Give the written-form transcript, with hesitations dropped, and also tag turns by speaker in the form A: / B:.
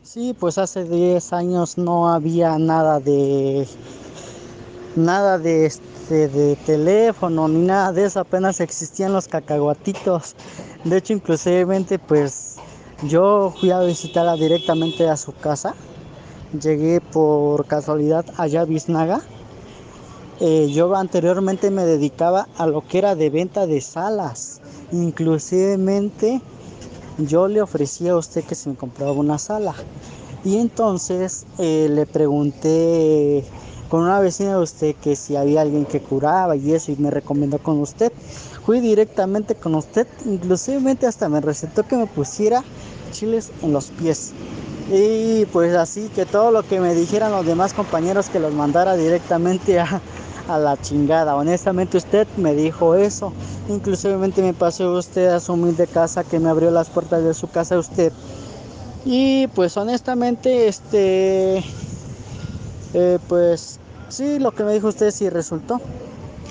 A: Sí, pues hace 10 años no había nada de teléfono ni nada de eso, apenas existían los cacahuatitos. De hecho, inclusivemente pues yo fui a visitarla directamente a su casa. Llegué por casualidad allá a Biznaga. Yo anteriormente me dedicaba a lo que era de venta de salas. Inclusivemente yo le ofrecía a usted que se me compraba una sala. Y entonces le pregunté con una vecina de usted que si había alguien que curaba y eso, y me recomendó con usted. Fui directamente con usted, inclusivemente hasta me recetó que me pusiera chiles en los pies. Y pues así que todo lo que me dijeran los demás compañeros que los mandara directamente a la chingada. Honestamente usted me dijo eso. Inclusivemente me pasó usted a su humilde casa, que me abrió las puertas de su casa usted. Y pues honestamente, pues sí, lo que me dijo usted sí resultó.